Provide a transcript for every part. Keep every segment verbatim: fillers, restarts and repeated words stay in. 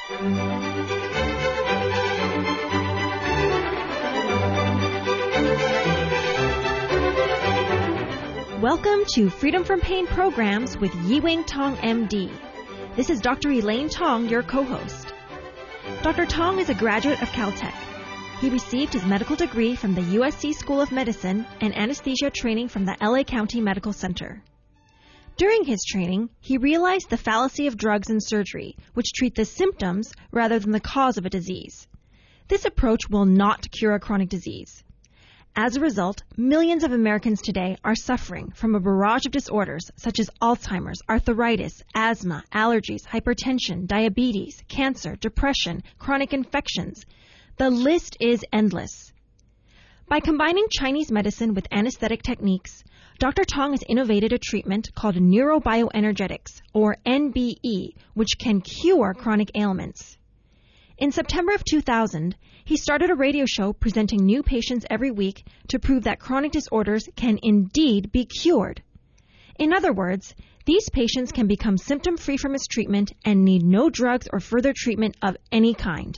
Welcome to Freedom from Pain Programs with Yi-Wing Tong, M D. This is Doctor Elaine Tong, your co-host. Doctor Tong is a graduate of Caltech. He received his medical degree from the U S C School of Medicine and anesthesia training from the L A County Medical Center. During his training, he realized the fallacy of drugs and surgery, which treat the symptoms rather than the cause of a disease. This approach will not cure a chronic disease. As a result, millions of Americans today are suffering from a barrage of disorders such as Alzheimer's, arthritis, asthma, allergies, hypertension, diabetes, cancer, depression, chronic infections. The list is endless. By combining Chinese medicine with anesthetic techniques, Doctor Tong has innovated a treatment called neurobioenergetics, or N B E, which can cure chronic ailments. In September of two thousand, he started a radio show presenting new patients every week to prove that chronic disorders can indeed be cured. In other words, these patients can become symptom-free from his treatment and need no drugs or further treatment of any kind.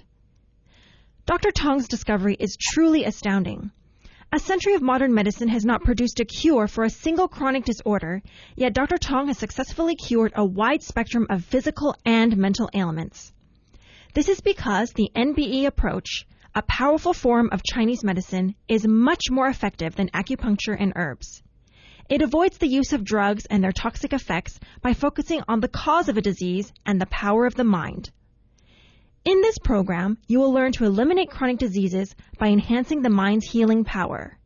Doctor Tong's discovery is truly astounding. A century of modern medicine has not produced a cure for a single chronic disorder, yet Doctor Tong has successfully cured a wide spectrum of physical and mental ailments. This is because the N B E approach, a powerful form of Chinese medicine, is much more effective than acupuncture and herbs. It avoids the use of drugs and their toxic effects by focusing on the cause of a disease and the power of the mind. In this program, you will learn to eliminate chronic diseases by enhancing the mind's healing power.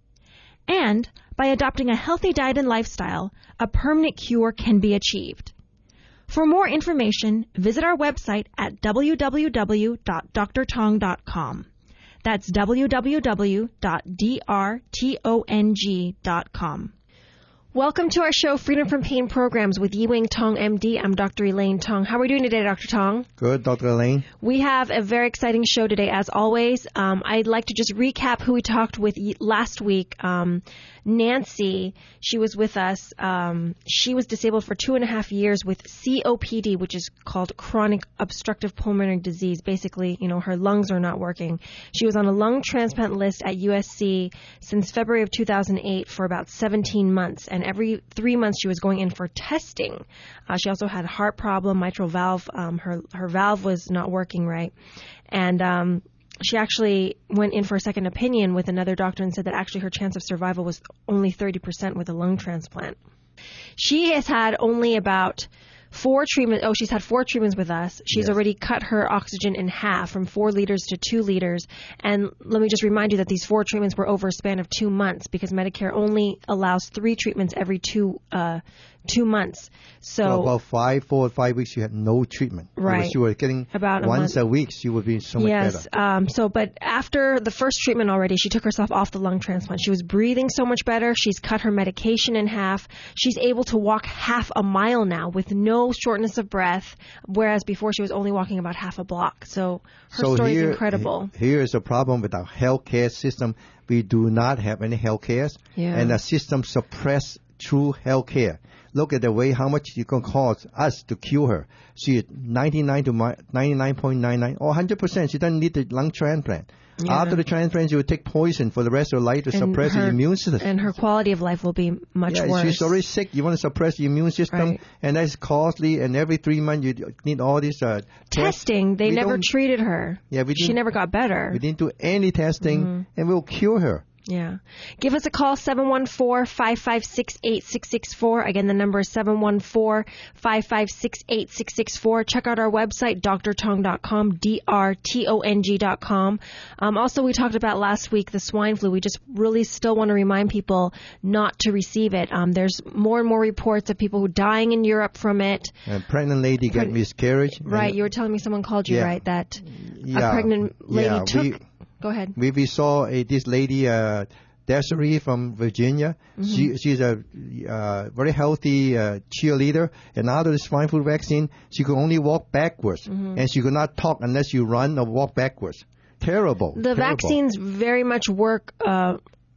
And by adopting a healthy diet and lifestyle, a permanent cure can be achieved. For more information, visit our website at w w w dot d r tong dot com. That's w w w dot d r tong dot com. Welcome to our show, Freedom from Pain Programs with Yi-Wing Tong, M D. I'm Doctor Elaine Tong. How are we doing today, Doctor Tong? Good, Doctor Elaine. We have a very exciting show today, as always. Um, I'd like to just recap who we talked with last week. Um, Nancy, she was with us. Um, she was disabled for two and a half years with C O P D, which is called chronic obstructive pulmonary disease. Basically, you know, her lungs are not working. She was on a lung transplant list at U S C since February of two thousand eight for about seventeen months, and every three months she was going in for testing. Uh, she also had a heart problem, mitral valve. Um, her her valve was not working right, and um, she actually went in for a second opinion with another doctor and said that actually her chance of survival was only thirty percent with a lung transplant. She has had only about four treatments. Oh, she's had four treatments with us. She's yes. already cut her oxygen in half from four liters to two liters. And let me just remind you that these four treatments were over a span of two months because Medicare only allows three treatments every two uh, two months. So, so about five, four or five weeks, you had no treatment. Right. If you were getting about once a, a week, she would be so much yes, better. Um, so, but after the first treatment already, she took herself off the lung transplant. She was breathing so much better. She's cut her medication in half. She's able to walk half a mile now with no shortness of breath, whereas before she was only walking about half a block. So her so story here, is incredible. Here is a problem with our healthcare system. We do not have any healthcare, yeah. and the system suppress true healthcare. Look at the way how much it can cost us to cure her. She is ninety-nine to ninety-nine point nine nine or one hundred percent. She doesn't need the lung transplant. Yeah. After the transplant, she will take poison for the rest of her life to and suppress her, the immune system. And her quality of life will be much yeah, worse. She's already sick. You want to suppress the immune system, right. and that's costly. And every three months, you need all this uh, testing. They we never treated her. Yeah, we she never got better. We didn't do any testing, mm-hmm. and we'll cure her. Yeah. Give us a call, seven one four, five five six, eight six six four. Again, the number is seven one four, five five six, eight six six four. Check out our website, d r tong dot com, D R T O N G dot com. Um, also, we talked about last week the swine flu. We just really still want to remind people not to receive it. Um, there's more and more reports of people who are dying in Europe from it. A pregnant lady Pre- got miscarriage. Right. You were telling me someone called you, yeah. right, that yeah. a pregnant lady yeah, took... We, Go ahead. We, we saw a, this lady, uh, Desiree from Virginia. Mm-hmm. She, she's a uh, very healthy uh, cheerleader. And after the swine flu vaccine, she could only walk backwards. Mm-hmm. And she could not talk unless you run or walk backwards. Terrible. The terrible. vaccines very much work uh,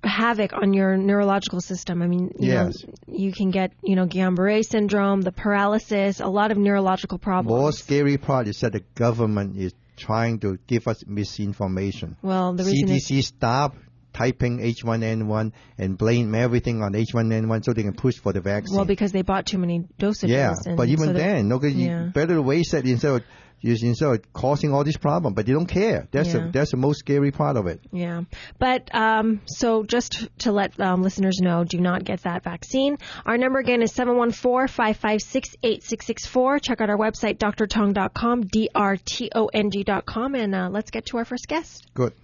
havoc on your neurological system. I mean, you Yes. know, you can get, you know, Guillain-Barré syndrome, the paralysis, a lot of neurological problems. More scary part is that the government is trying to give us misinformation. Well, the reason C D is, C stopped typing H one N one and blame everything on H one N one so they can push for the vaccine. well, because they bought too many dosages. yeah, and but even so that- then, no, 'cause you yeah. better waste it instead of instead of causing all this problem. But they don't care. That's Yeah. the that's the most scary part of it. Yeah. But um, so just to let um, listeners know, do not get that vaccine. Our number again is seven one four, five five six, eight six six four. Check out our website, d r tong dot com, D R T O N G dot com. And uh, let's get to our first guest. Good.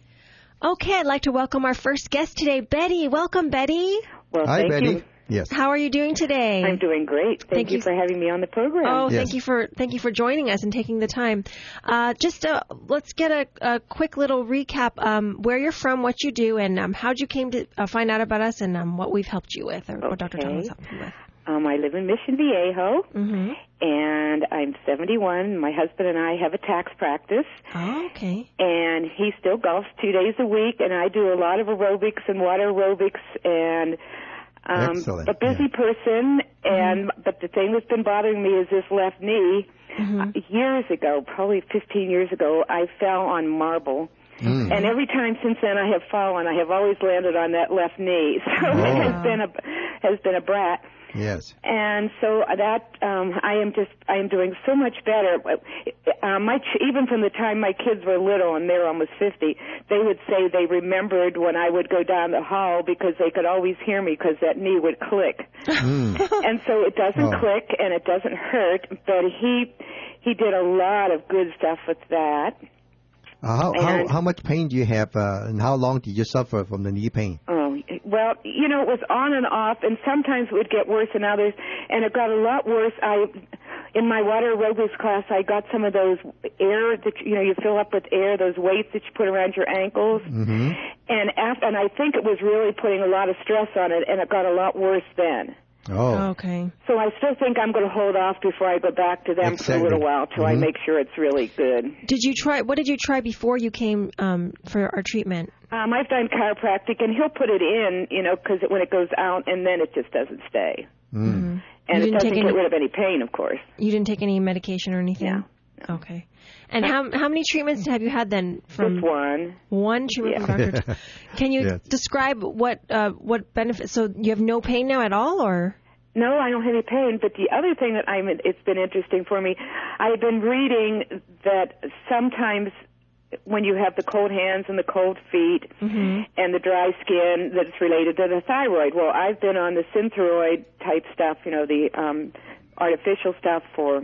Okay, I'd like to welcome our first guest today, Betty. Welcome, Betty. Well, Hi, thank Betty. you. Yes. How are you doing today? I'm doing great. Thank, Thank you you. for having me on the program. Oh, Yes. thank you for thank you for joining us and taking the time. Uh, just uh, let's get a, a quick little recap. Um, where you're from, what you do, and um, how you came to uh, find out about us, and um, what we've helped you with, or what Doctor Okay. Tom has helped you with. Um, I live in Mission Viejo, Mm-hmm. and I'm seventy-one. My husband and I have a tax practice, Oh, okay. and he still golfs two days a week, and I do a lot of aerobics and water aerobics, and um, Excellent. a busy Yeah. person. And but the thing that's been bothering me is this left knee. Mm-hmm. Uh, years ago, probably fifteen years ago, I fell on marble. Mm. And every time since then I have fallen, I have always landed on that left knee. So Oh. it has been a has been a brat. Yes. And so that um, I am just I am doing so much better. Uh, my ch- even from the time my kids were little and they're almost fifty, they would say they remembered when I would go down the hall because they could always hear me because that knee would click. Mm. And so it doesn't Oh. click and it doesn't hurt. But he he did a lot of good stuff with that. Uh, how, how And- how much pain do you have, uh, and how long did you suffer from the knee pain? Oh, well, you know, it was on and off, and sometimes it would get worse than others, and it got a lot worse. I, in my water aerobics class, I got some of those air that, you know, you fill up with air, those weights that you put around your ankles, Mm-hmm. and after, and I think it was really putting a lot of stress on it, and it got a lot worse then. Oh. Okay. So I still think I'm going to hold off before I go back to them for a Exactly. little while till I Mhm. make sure it's really good. Did you try? What did you try before you came um, for our treatment? Um, I've done chiropractic, and he'll put it in, you know, because when it goes out, and then it just doesn't stay. Mm. And You it didn't doesn't take get any- rid of any pain, of course. You didn't take any medication or anything? No. Okay. And how how many treatments have you had then? From Just one. One treatment Yeah. from Doctor T- Can you Yes. describe what uh, what benefits? So you have no pain now at all, or? No, I don't have any pain. But the other thing that I'm, it's been interesting for me. I've been reading that sometimes when you have the cold hands and the cold feet Mm-hmm. and the dry skin, that it's related to the thyroid. Well, I've been on the Synthroid type stuff, you know, the um, artificial stuff for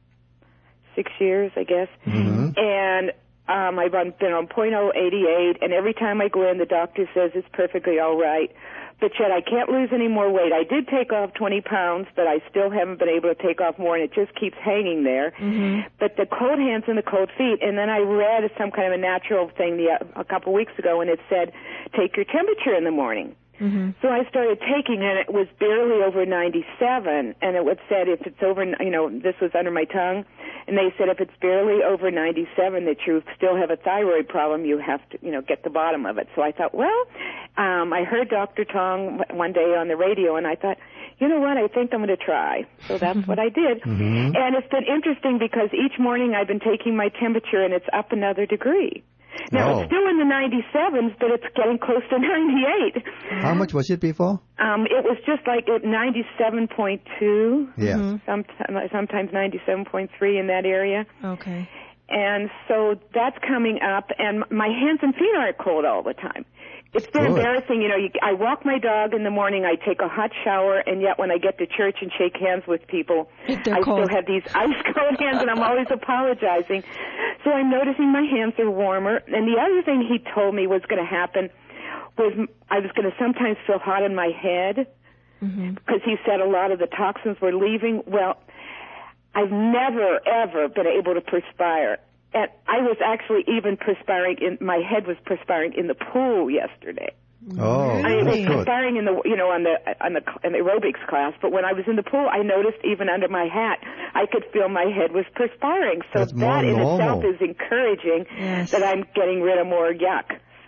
six years, I guess. Mm-hmm. And um, I've been been on point oh eighty-eight, and every time I go in, the doctor says it's perfectly all right. But yet I can't lose any more weight. I did take off twenty pounds, but I still haven't been able to take off more, and it just keeps hanging there. Mm-hmm. But the cold hands and the cold feet, and then I read some kind of a natural thing the, a couple weeks ago, and it said, take your temperature in the morning. Mm-hmm. So I started taking it, and it was barely over ninety-seven, and it would said if it's over, you know, this was under my tongue, and they said if it's barely over ninety-seven that you still have a thyroid problem, you have to, you know, get the bottom of it. So I thought, well, um, I heard Doctor Tong one day on the radio, and I thought, you know what, I think I'm going to try. So that's what I did. Mm-hmm. And it's been interesting because each morning I've been taking my temperature, and it's up another degree. Now, Oh. it's still in the ninety-sevens, but it's getting close to ninety-eight. How much was it before? Um, it was just like at ninety-seven point two, Yes. sometime, sometimes ninety-seven point three in that area. Okay. And so that's coming up, and my hands and feet aren't cold all the time. It's been Good. embarrassing. You know, you, I walk my dog in the morning, I take a hot shower, and yet when I get to church and shake hands with people, They're I cold. still have these ice cold hands, and I'm always apologizing. So I'm noticing my hands are warmer. And the other thing he told me was going to happen was I was going to sometimes feel hot in my head Mm-hmm. because he said a lot of the toxins were leaving. Well, I've never, ever been able to perspire. And I was actually even perspiring in, my head was perspiring in the pool yesterday. Oh, I mean, it was that's good. perspiring in the, you know, on the, on the, in the aerobics class, but when I was in the pool, I noticed even under my hat, I could feel my head was perspiring. So That's more that in normal. itself is encouraging Yes. that I'm getting rid of more yuck. So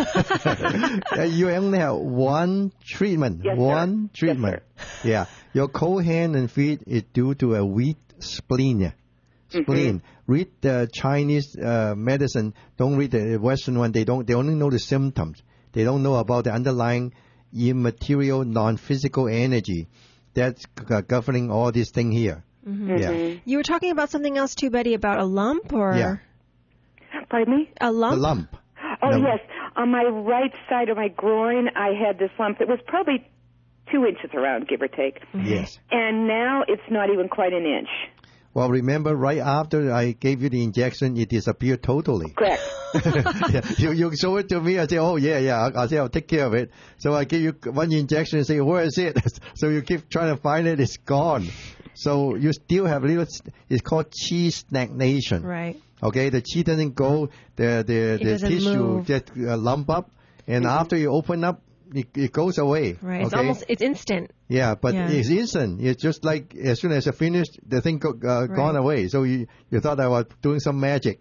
Yeah. You only have one treatment. Yes, one sir. treatment. Yes, Yeah. Your cold hand and feet is due to a weak spleen. Spleen. Mm-hmm. Read the Chinese uh, medicine. Don't read the Western one. They don't. They only know the symptoms. They don't know about the underlying immaterial, non-physical energy that's g- governing all this thing here. Mm-hmm. Yeah. You were talking about something else too, Betty, about a lump or Yeah. Pardon me? a lump. The lump. Oh, The- yes. On my right side of my groin, I had this lump that was probably two inches around, give or take. Yes. And now it's not even quite an inch. Well, remember, right after I gave you the injection, it disappeared totally. Correct. Yeah, you, you show it to me. I say, oh, yeah, yeah. I, I say, I'll take care of it. So I give you one injection and say, where is it? So you keep trying to find it. It's gone. So you still have a little, it's called chi stagnation. Right. Okay, the chi doesn't go, the, the, It the doesn't tissue move. just uh, lump up. And Mm-hmm. after you open up, it, it goes away. Right. It's okay? almost, it's instant. Yeah, but Yeah. it's instant. It's just like as soon as you finish, the thing go, uh, Right. gone away. So you, you thought I was doing some magic.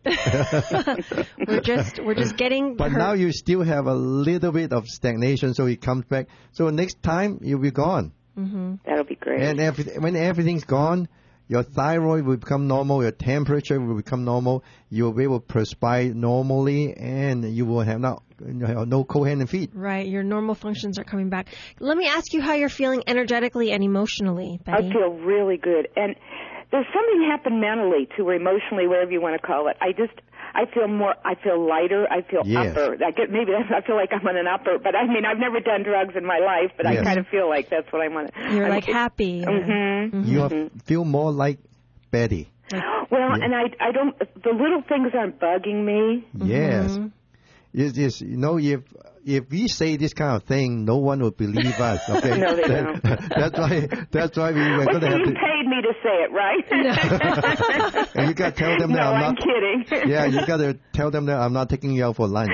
We're just, we're just getting But her. now you still have a little bit of stagnation, so it comes back. So next time you'll be gone. Mm-hmm. That'll be great. And every, when everything's gone, your thyroid will become normal, your temperature will become normal, you'll be able to perspire normally, and you will have not, you have no cold hand and feet. Right. Your normal functions are coming back. Let me ask you how you're feeling energetically and emotionally, Betty. I feel really good. And there's something happened mentally, too, or emotionally, whatever you want to call it. I just, I feel more, I feel lighter, I feel Yes. upper. I get, maybe that's, I feel like I'm on an upper, but I mean, I've never done drugs in my life, but Yes. I kind of feel like that's what I'm on. You're I'm, like happy. or- Mm-hmm. You have, feel more like Betty. Well, Yeah. and I, I don't, the little things aren't bugging me. Yes. It's just, you know, if if we say this kind of thing, no one will believe us. Okay. No, they That- don't. That's why. That's why we were Well, going so to have you to. paid me to say it, right? And you got to tell them that no, I'm I'm not. kidding. Yeah, you got to tell them that I'm not taking you out for lunch.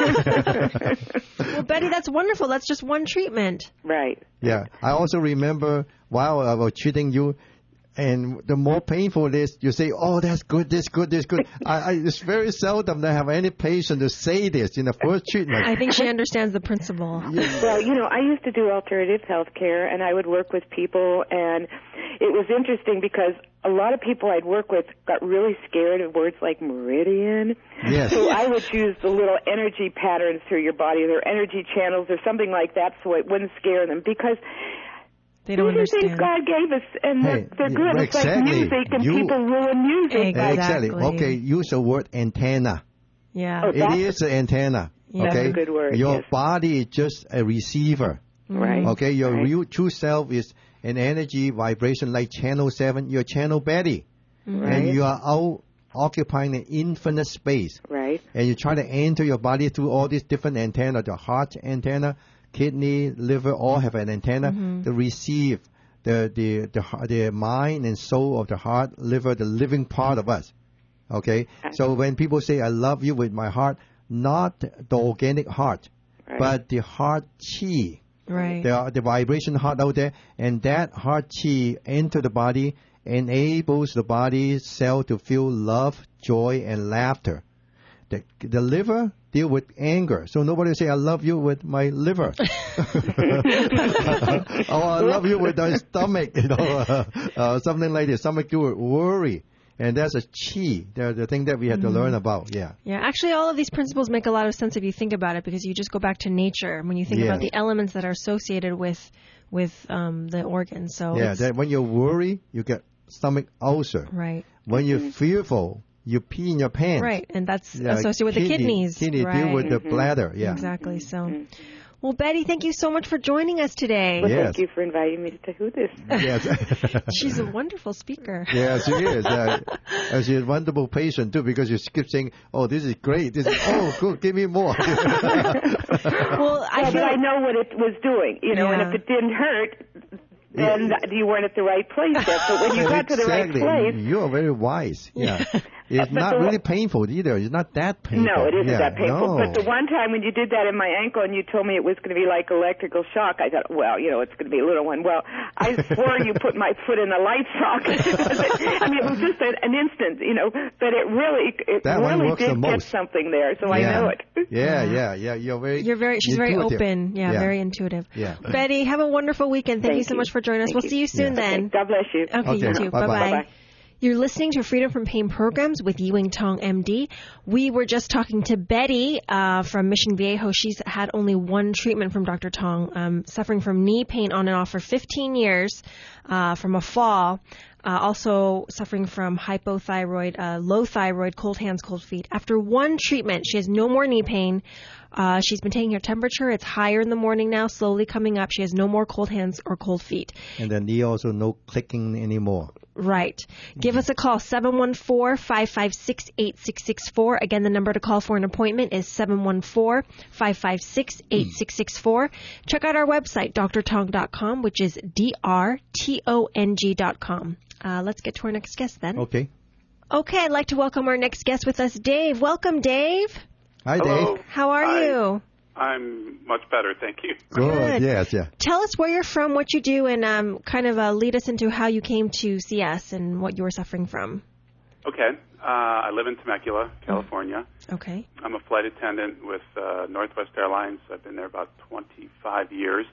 Well, Betty, that's wonderful. That's just one treatment. Right. Yeah. I also remember while I was treating you, and the more painful it is, you say, "Oh, that's good, this good, this good." I, I, it's very seldom that I have any patient to say this in the first treatment. I think she understands the principle. Well, you know, I used to do alternative health care, and I would work with people, and it was interesting because a lot of people I'd work with got really scared of words like meridian. Yes. So I would use the little energy patterns through your body, or energy channels, or something like that, so it wouldn't scare them, because They don't these are things understand. God gave us, and Hey, they're, they're good. yeah, It's like exactly. music, and You- people ruin music. Exactly. Okay, use the word antenna. Yeah. Oh, It That's- is an antenna. Yeah. Okay? That's a good word, Your yes. body is just a receiver. Right. Okay, your Right. real true self is an energy vibration like channel seven. You're channel Betty, Right. and you are out occupying an infinite space. Right. And you try to enter your body through all these different antenna. The heart antenna, kidney, liver, all have an antenna to receive the the the heart- the mind and soul of the heart, liver, the living part of us. Okay, so when people say I love you with my heart, not the organic heart, Right. but the heart chi. Right. The, the vibration heart out there, and that heart chi enter the body enables the body cell to feel love, joy, and laughter. The, the liver deal with anger, so nobody will say I love you with my liver. Oh, I love you with my stomach, you know, uh, uh, something like this. Stomach do with worry, and that's a chi. The, the thing that we have to learn about. Yeah. Yeah, actually, all of these principles make a lot of sense if you think about it, because you just go back to nature when you think Yeah. about the elements that are associated with with um, the organs. So Yeah. it's- That when you worry, you get stomach ulcer. right, When you're fearful, you pee in your pants. right, and that's Yeah, associated with the kidneys. Kidney right. deal with the bladder. Yeah. Exactly. So, well, Betty, thank you so much for joining us today. Well, Yes. thank you for inviting me to do this. Yes. She's a wonderful speaker. Yeah, she is. Uh, and she's a wonderful patient too, because you keep saying, "Oh, this is great. This is oh, good. Give me more." Well, I Yeah, feel but I know what it was doing, you know, Yeah. and if it didn't hurt, then you weren't at the right place yet. But when you got to the right Exactly. place, You are very wise. Yeah. It's But not the- really painful either. It's not that painful. No, it isn't yeah, that painful. No. But the one time when you did that in my ankle and you told me it was going to be like electrical shock, I thought, well, you know, it's going to be a little one. Well, I swore you put my foot in a light socket. I mean, it was just an, an instant, you know, but it really, it That one really works the did get most. something there, so I yeah. know it. Yeah, yeah, yeah. You're very. You're very, she's very intuitive. open. Yeah, Yeah. very intuitive. Yeah. Betty, have a wonderful weekend. Thank, Thank you so you. much for joining us. Thank we'll you. see you soon Yeah. then. Okay, God bless you. Okay, Okay, you too. bye-bye. Bye-bye. Bye-bye. You're listening to Freedom from Pain Programs with Ewing Tong, M D. We were just talking to Betty uh, from Mission Viejo. She's had only one treatment from Doctor Tong, um, suffering from knee pain on and off for fifteen years uh, from a fall. Uh, also suffering from hypothyroid, uh, low thyroid, cold hands, cold feet. After one treatment, she has no more knee pain. Uh, she's been taking her temperature. It's higher in the morning now, slowly coming up. She has no more cold hands or cold feet. And then knee also no clicking anymore. Right. Give us a call, seven one four, five five six, eight six six four. Again, the number to call for an appointment is seven one four, five five six, eight six six four. Check out our website, d r tong dot com, which is D R T O N G dot com. Uh, let's get to our next guest then. Okay. Okay, I'd like to welcome our next guest with us, Dave. Welcome, Dave. Hi, Hello. Dave. How are Hi. you? I'm much better, thank you. Good. Good. Yes, yeah. Tell us where you're from, what you do, and um, kind of uh, lead us into how you came to see us and what you were suffering from. Okay. Uh, I live in Temecula, California. Okay. I'm a flight attendant with uh, Northwest Airlines. I've been there about twenty-five years.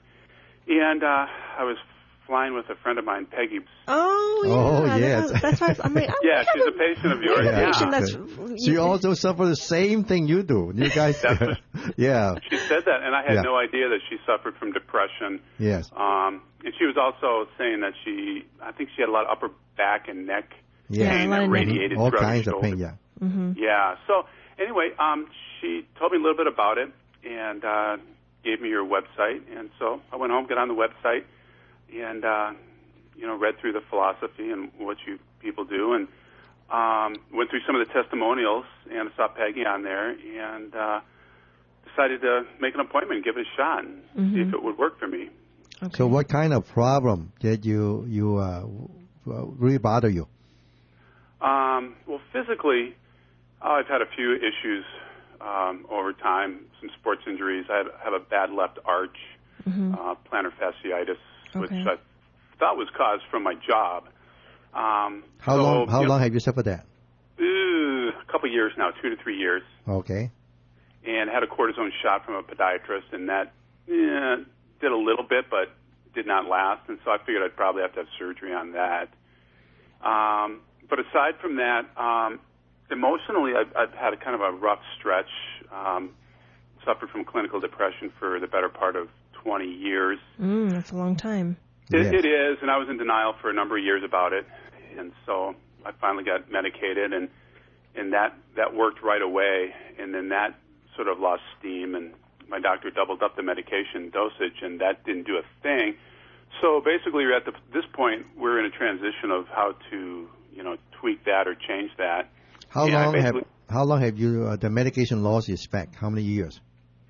And uh, I was flying with a friend of mine, Peggy. Oh, yeah. Oh, That yes. was- That's why I'm like, oh, Yeah, we she's have a patient of yours. Yeah. patient Yeah. that's- She also suffer the same thing you do. You guys. That's what- yeah. She said that, and I had Yeah. no idea that she suffered from depression. Yes. Um, and she was also saying that she, I think she had a lot of upper back and neck Yeah. pain a lot that of neck. radiated All throughout her kinds of shoulder. pain. Yeah. Mm-hmm. Yeah. So anyway, um, she told me a little bit about it and uh, gave me your website. And so I went home, got on the website, and uh, you know, read through the philosophy and what you people do, and um, went through some of the testimonials, and I saw Peggy on there, and uh, decided to make an appointment, give it a shot, and Mm-hmm. see if it would work for me. Okay. So, what kind of problem did you you uh, w- really bother you? Um, well, physically, oh, I've had a few issues um, over time, some sports injuries. I have, have a bad left arch, Mm-hmm. uh, plantar fasciitis, which Okay. I thought was caused from my job. Um, How so, long how you know, long have you suffered that? uh, a couple years now, two to three years, Okay. and had a cortisone shot from a podiatrist, and that eh, did a little bit, but did not last, and so I figured I'd probably have to have surgery on that. Um, but aside from that, um, emotionally, I've, I've had a kind of a rough stretch. Um, suffered from clinical depression for the better part of twenty years. Mm, that's a long time. It, Yes. it is, and I was in denial for a number of years about it, and so I finally got medicated, and and that that worked right away, and then that sort of lost steam, and my doctor doubled up the medication dosage, and that didn't do a thing. So basically, we're at the, this point, we're in a transition of how to, you know, tweak that or change that. How Yeah, I long have basically- how long have you uh, the medication lost its effect? How many years?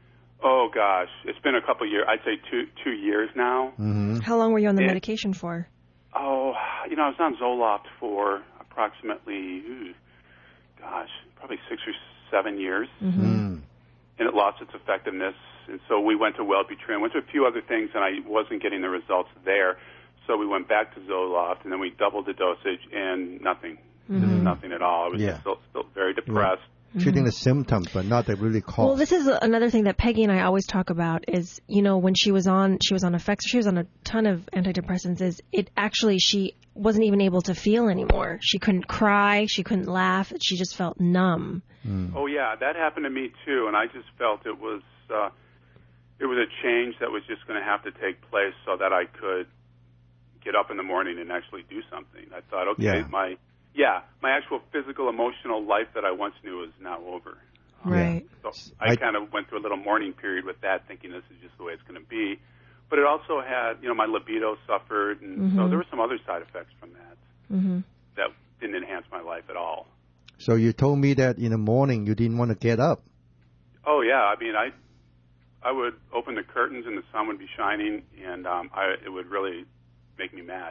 Oh gosh, it's been a couple of years. I'd say two two years now. Mm-hmm. How long were you on the Yeah. medication for? Oh, you know, I was on Zoloft for approximately, ooh, gosh, probably six or seven years, Mm-hmm. Mm. and it lost its effectiveness. And so we went to Wellbutrin, went to a few other things, and I wasn't getting the results there. So we went back to Zoloft, and then we doubled the dosage, and nothing, Mm-hmm. nothing at all. I was Yeah. just still, still very depressed. Treating the symptoms, but not the really cause. Well, this is another thing that Peggy and I always talk about is, you know, when she was on, she was on Effexor, she was on a ton of antidepressants, is it actually, she wasn't even able to feel anymore. She couldn't cry, she couldn't laugh, she just felt numb. Mm. Oh yeah, that happened to me too, and I just felt it was uh, it was a change that was just going to have to take place so that I could get up in the morning and actually do something. I thought, okay, Yeah. my yeah, my actual physical, emotional life that I once knew is now over. Right. So I, I- kind of went through a little mourning period with that, thinking this is just the way it's going to be. But it also had, you know, my libido suffered, and so Mhm. there were some other side effects from that Mm-hmm. that didn't enhance my life at all. So you told me that in the morning you didn't want to get up. Oh yeah, I mean, I I would open the curtains and the sun would be shining, and um, I it would really make me mad.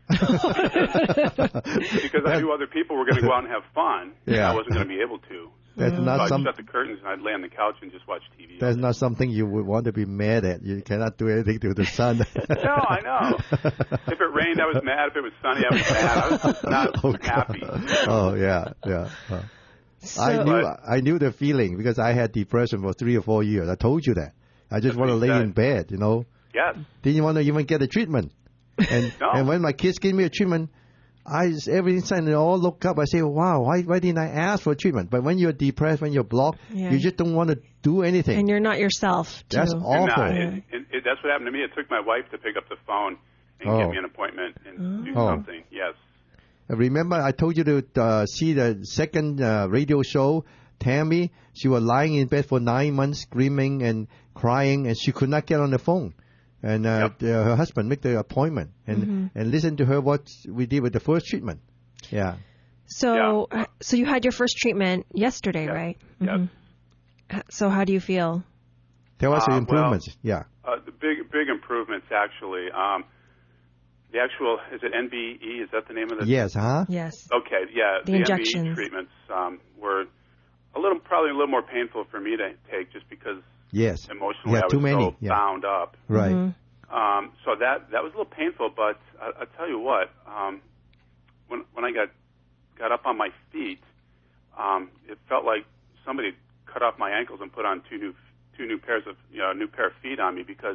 because I knew other people were going to go out and have fun, and Yeah. I wasn't going to be able to. That's So not I'd some. shut the curtains and I'd lay on the couch and just watch T V. That's not something you would want to be mad at. You cannot do anything to the sun. No, I know. If it rained, I was mad. If it was sunny, I was mad. I was just not Oh, God. happy. Oh yeah, yeah. Uh, So, I knew But- I knew the feeling because I had depression for three or four years. I told you that. I just That's want to what you lay said. in bed, you know. Yes. Didn't want to even get a treatment. And No. and when my kids give me a treatment, I just, every time they all look up, I say, "Wow, why why didn't I ask for treatment?" But when you're depressed, when you're blocked, Yeah. you just don't want to do anything. and you're not yourself, too. That's And, awful. uh, it, it, it, that's what happened to me. It took my wife to pick up the phone and Oh. get me an appointment and do Oh. something. Yes. Remember, I told you to uh, see the second uh, radio show. Tammy, she was lying in bed for nine months, screaming and crying, and she could not get on the phone. And uh, Yep. the, her husband made the appointment and Mm-hmm. and listen to her what we did with the first treatment. Yeah. So, Yeah. uh, so you had your first treatment yesterday, Yes. right? Yes. Mhm. H- So how do you feel? There was Uh, some well, improvements. yeah. Uh, the big, big improvements actually. Um, the actual, is it N B E? Is that the name of the? Yes, huh? Yes. Okay, yeah. The The, N B injections. E treatments um, were a little, probably a little more painful for me to take, just because Yes. emotionally Yeah, I was too many, so yeah. bound up. Right. Mhm. Um, so that that was a little painful, but I, I tell you what, um, when when I got got up on my feet, um, it felt like somebody cut off my ankles and put on two new two new pairs of you know new pair of feet on me because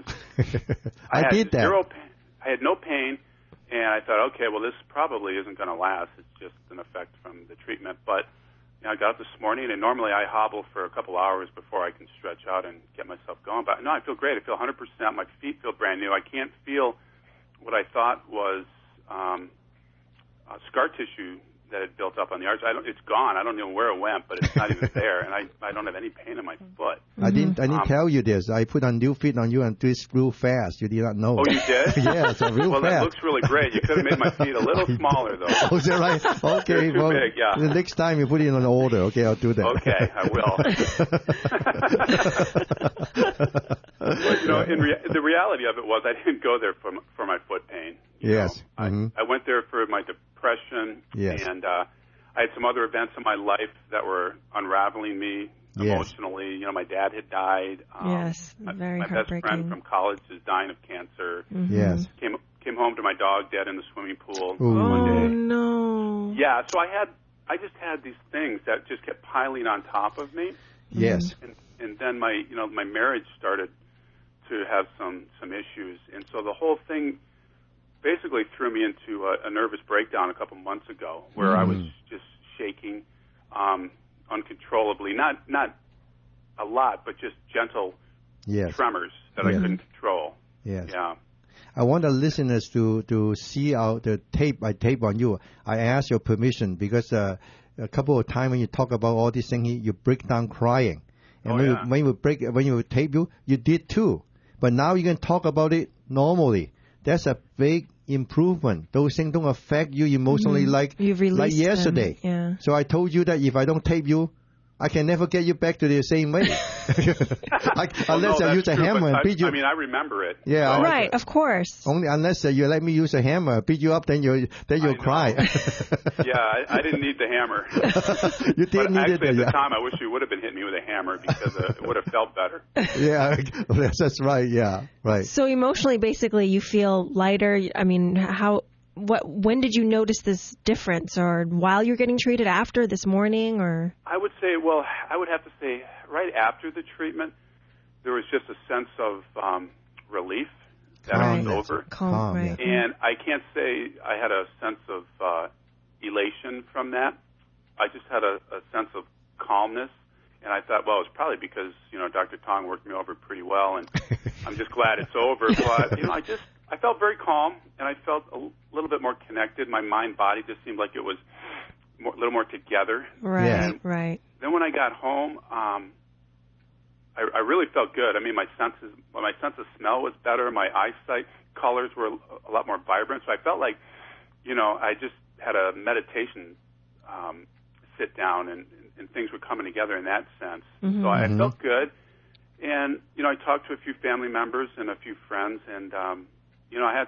I, had did that. zero pain. I had no pain, and I thought, okay, well, this probably isn't going to last. It's just an effect from the treatment. But you know, I got up this morning, and normally I hobble for a couple hours before I can stretch out and get myself going. But no, I feel great. I feel one hundred percent. My feet feel brand new. I can't feel what I thought was um, uh, scar tissue that had built up on the arch. I don't, it's gone. I don't know where it went, but it's not even there, and I, I don't have any pain in my foot. I didn't. I didn't Um, tell you this. I put on new feet on you and twist real fast. You did not know. Oh, you did? Yeah, so real well, that fast. looks really great. You could have made my feet a little smaller, though. Oh, is that right? Okay. They're too well, big, yeah. the next time you put it on order, okay, I'll do that. Okay, I will. But, you know, in rea- the reality of it was I didn't go there for m- for my foot pain. you Yes. know. Mhm. I, I went there for my depression, Yes. and uh, I had some other events in my life that were unraveling me Yes. emotionally. You know, my dad had died. Um, Yes, my, very my best heartbreaking. friend from college is dying of cancer. Mhm. Yes. Came came home to my dog dead in the swimming pool Ooh. one Oh day. no. Yeah, so I had I just had these things that just kept piling on top of me. Yes. and and then my you know my marriage started to have some some issues, and so the whole thing basically threw me into a, a nervous breakdown a couple months ago, where I was just shaking um, uncontrollably, not not a lot, but just gentle Yes. tremors that Yes. I couldn't control. Yes. Yeah. I want the listeners to, to see out the tape I tape on you. I ask your permission because uh, a couple of times when you talk about all these things, you break down crying. And Oh, when, yeah. you, when you break, when you tape you, you did too. But now you can talk about it normally. That's a big improvement. Those things don't affect you emotionally like You've like released them, yesterday. yeah. So I told you that if I don't tape you, I can never get you back to the same way. I, Well, unless no, I that's use a true, hammer but and I, beat you. I mean, I remember it. Yeah, So- I- Right, of course. Only unless uh, you let me use a hammer, beat you up, then you then I you'll know. cry. Yeah, I, I didn't need the hammer. You But did need actually, it. at the Yeah, time, I wish you would have been hitting me with a hammer because uh, it would have felt better. yeah, that's, that's right. Yeah, right. So emotionally, basically, you feel lighter. I mean, how? What? When did you notice this difference, or while you're getting treated, after this morning, or? I would say, well, I would have to say, right after the treatment, there was just a sense of um, relief that Calm, it was that's over. it. Calm, Calm, right. yeah. And I can't say I had a sense of uh, elation from that. I just had a, a sense of calmness. And I thought, well, it's probably because, you know, Doctor Tong worked me over pretty well, and I'm just glad it's over. But, you know, I just, I felt very calm, and I felt a little bit more connected. My mind, body just seemed like it was more, a little more together. Right, Yeah. right. Then when I got home, um, I, I really felt good. I mean, my senses, my sense of smell was better. My eyesight, colors were a lot more vibrant. So I felt like, you know, I just had a meditation um, sit down, and, and things were coming together in that sense. Mm-hmm. So I Mhm. felt good. And, you know, I talked to a few family members and a few friends, and, um, you know, I had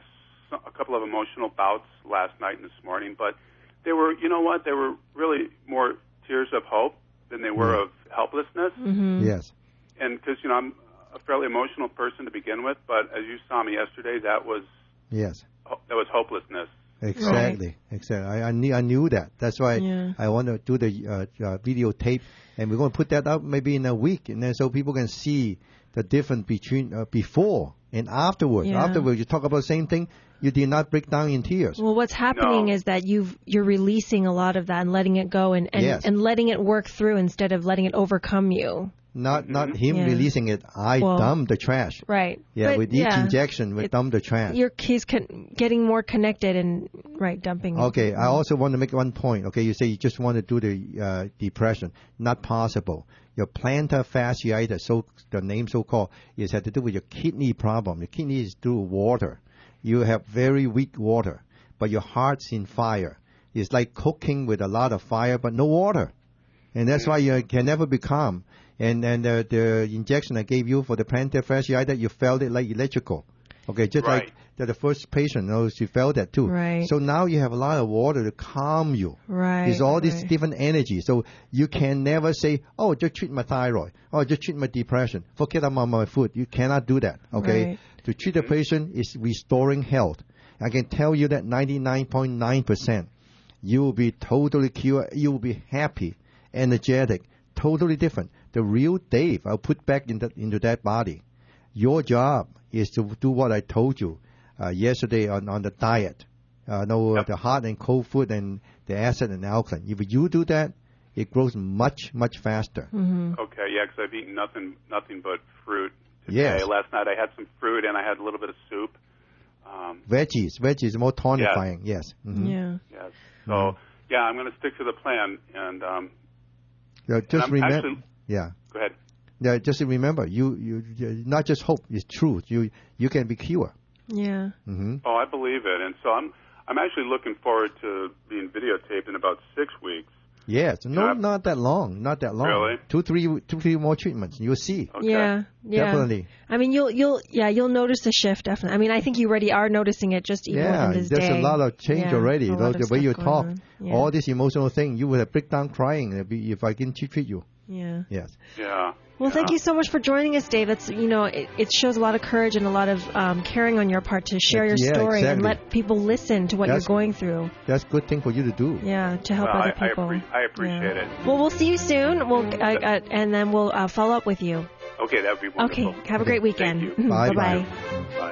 some, a couple of emotional bouts last night and this morning, but they were, you know what, they were really more tears of hope than they were Yeah. of helplessness. Mm-hmm. Yes. And because, you know, I'm a fairly emotional person to begin with, but as you saw me yesterday, that was Yes. that was hopelessness. Exactly. Exactly. I, I knew I knew that. That's why Yeah. I want to do the uh, uh, videotape, and we're going to put that up maybe in a week, and then so people can see the difference between uh, before and afterwards. Yeah. Afterwards, you talk about the same thing. You did not break down in tears. Well, what's happening No. is that you've you're releasing a lot of that and letting it go and and, Yes. and letting it work through instead of letting it overcome you. Not not him Yeah. releasing it. I Well, dump the trash. Right. Yeah, But, with each yeah, injection, we it- dump the trash. You're he's con- getting more connected and right dumping. it. Okay, I also want to make one point. Okay, you say you just want to do the uh, depression. Not possible. Your plantar fasciitis, so the name so-called, is had to do with your kidney problem. Your kidney is through water. You have very weak water, but your heart's in fire. It's like cooking with a lot of fire, but no water. And that's why you can never be calm. And and uh, the injection I gave you for the plantar fasciitis, you felt it like electrical. Okay, just Right. like the, the first patient, you know, she felt that too. Right. So now you have a lot of water to calm you. Right. There's all this right. different energy. So you can never say, oh, just treat my thyroid. Oh, just treat my depression. Forget about my food. You cannot do that. Okay. Right. To treat a patient is restoring health. I can tell you that ninety-nine point nine percent you will be totally cured. You will be happy, energetic, totally different. The real Dave, I'll put back in the, into that body. Your job is to do what I told you uh, yesterday on, on the diet. Uh, no, Yep. the hot and cold food and the acid and alkaline. If you do that, it grows much, much faster. Mm-hmm. Okay, yeah, because I've eaten nothing nothing but fruit today. Yes. Last night I had some fruit and I had a little bit of soup. Um, Veggies, veggies more tonifying. Yes. Mhm. Yeah. yes. So, yeah, I'm going to stick to the plan. And um, Yeah, just I'm remember. actually- Yeah. go ahead. Yeah. Just remember, you, you, you not just hope, it's truth. You, you can be cured. Yeah. Mm-hmm. Oh, I believe it. And so I'm I'm actually looking forward to being videotaped in about six weeks. Yes. No, Yeah. not that long. Not that long. Really? Two, three, two, three more treatments. You'll see. Okay. Yeah. Yeah. Definitely. I mean, you'll you'll yeah you'll notice a shift definitely. I mean, I think you already are noticing it just even Yeah, within this there's day. a lot of change Yeah, already. a You know, lot of the way stuff you going talk, on. Yeah. all this emotional thing, you would have break down crying if you- if I didn't treat you. Yeah. Yes. Yeah. Well, thank Yeah. you so much for joining us, Dave. It's you know it, it shows a lot of courage and a lot of um, caring on your part to share your Yeah, story and exactly. let people listen to what That's- you're going through. That's a good thing for you to do. Yeah, to help Well, other I, I, people. appre- I appreciate Yeah. it. Well, we'll see you soon. We'll uh, uh, and then we'll uh, follow up with you. Okay, that would be Okay. wonderful. Have a great weekend. Thank you. Bye. Bye-bye. Bye.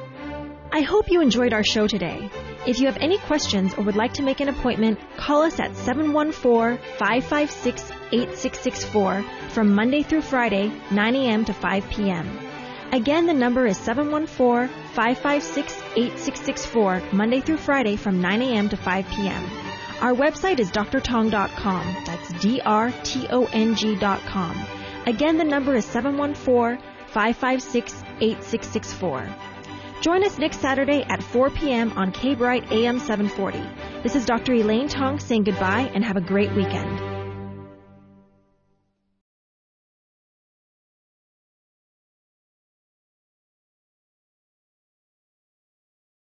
I hope you enjoyed our show today. If you have any questions or would like to make an appointment, call us at seven one four, five five six, eight six six four from Monday through Friday, nine a.m. to five p.m. Again, the number is seven one four, five five six, eight six six four, Monday through Friday from nine a.m. to five p.m. Our website is d r tong dot com. That's D R T O N G dot com. Again, the number is seven one four, five five six, eight six six four. Join us next Saturday at four p.m. on K-Bright A M seven forty. This is Doctor Elaine Tong saying goodbye and have a great weekend.